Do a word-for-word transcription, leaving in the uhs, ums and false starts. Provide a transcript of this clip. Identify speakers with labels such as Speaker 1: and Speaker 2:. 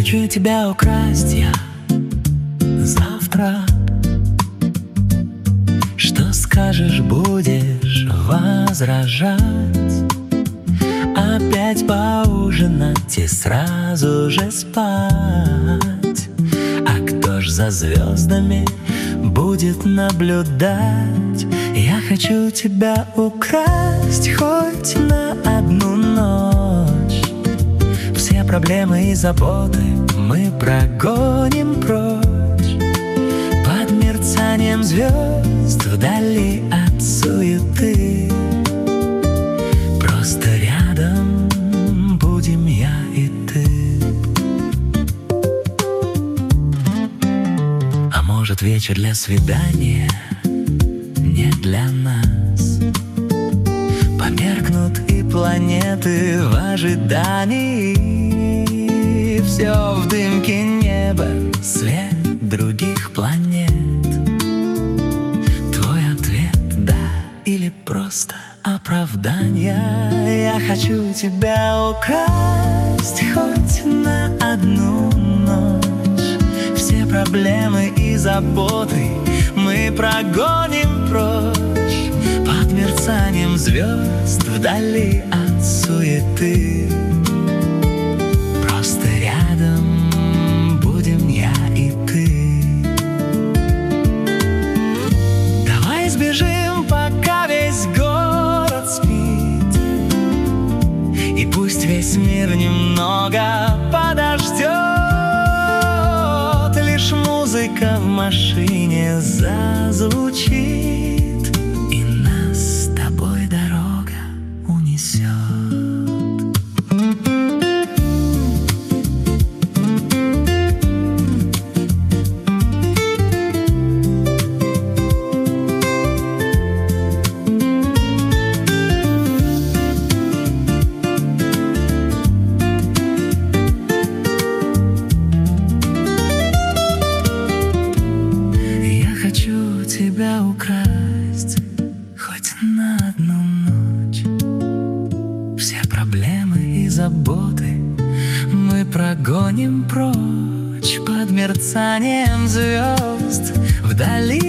Speaker 1: хочу тебя украсть я завтра. Что скажешь, будешь возражать? Опять поужинать и сразу же спать. А кто ж за звездами будет наблюдать? Я хочу тебя украсть хоть на одну ночь. Все проблемы и заботы мы прогоним прочь. Под мерцанием звезд вдали от суеты. Просто рядом будем я и ты. А может, вечер для свидания не для нас? Померкнут и планеты в ожидании. Все в дымке неба, свет других планет. Твой ответ — да или просто оправдание. Я хочу тебя украсть хоть на одну ночь. Все проблемы и заботы мы прогоним прочь. Под мерцанием звезд вдали от суеты. Просто рядом будем я и ты. Давай сбежим, пока весь город спит. И пусть весь мир немного подождет. Лишь музыка в машине зазвучит, и нас с тобой дорога унесет. Тебя украсть хоть на одну ночь. Все проблемы и заботы мы прогоним прочь. Под мерцанием звезд вдали